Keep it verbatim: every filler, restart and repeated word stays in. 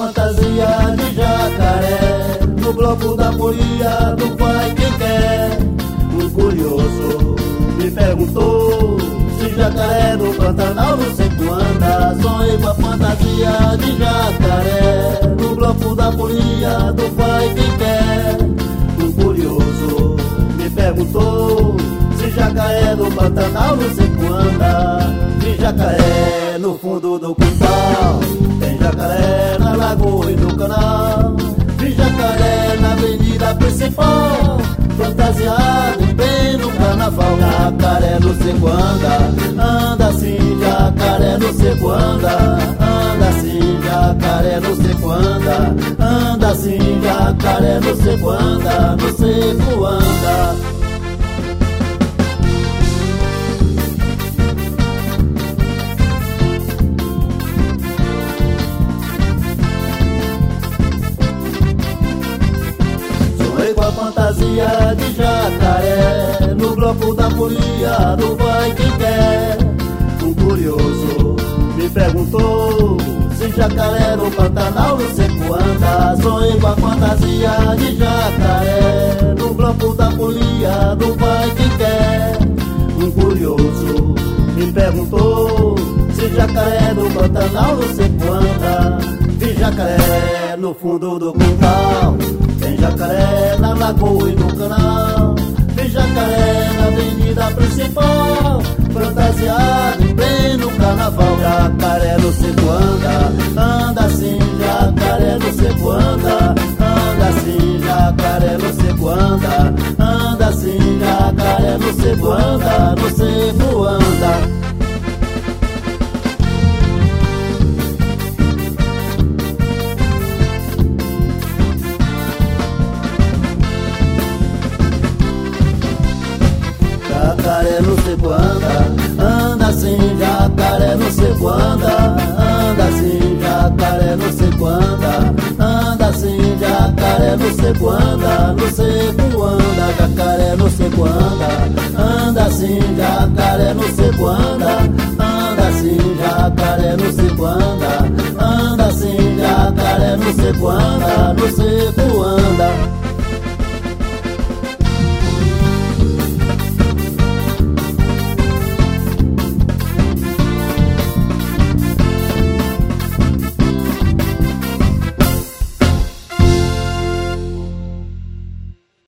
fantasia de jacaré no bloco da folia do vai quem quer. Um curioso me perguntou se jacaré no Pantanal não sei quando. Sonhei com a fantasia de jacaré no bloco da folia do vai quem quer. Um curioso me perguntou se jacaré no Pantanal não sei quando. Vi jacaré no fundo do quintal, tem jacaré na lagoa e no canal. Vi jacaré na avenida principal, fantasiado em pleno carnaval. Jacaré no quando anda assim, jacaré no quando anda assim, jacaré no quando anda assim, jacaré no quando no seco anda. Com a fantasia de jacaré no bloco da folia do vai quem quer. Um curioso me perguntou se jacaré no Pantanal no seco anda. Sonhei com a fantasia de jacaré no bloco da folia do vai quem quer. Um curioso me perguntou se jacaré no Pantanal no seco anda. Vi jacaré no fundo do quintal, tem jacaré na lagoa e no canal. Vi jacaré na avenida principal, fantasiado em pleno carnaval. Jacaré no seco anda, anda assim, jacaré no seco anda, anda assim, jacaré no seco anda, anda assim, jacaré no seco anda, no seco anda. Jacaré no seco anda, anda assim, jacaré no seco anda, anda assim, jacaré no seco anda, anda assim, jacaré no seco anda, no seco anda, jacaré no seco anda, anda assim, jacaré no seco anda, anda assim, jacaré no seco anda, anda assim, jacaré no seco anda, no seco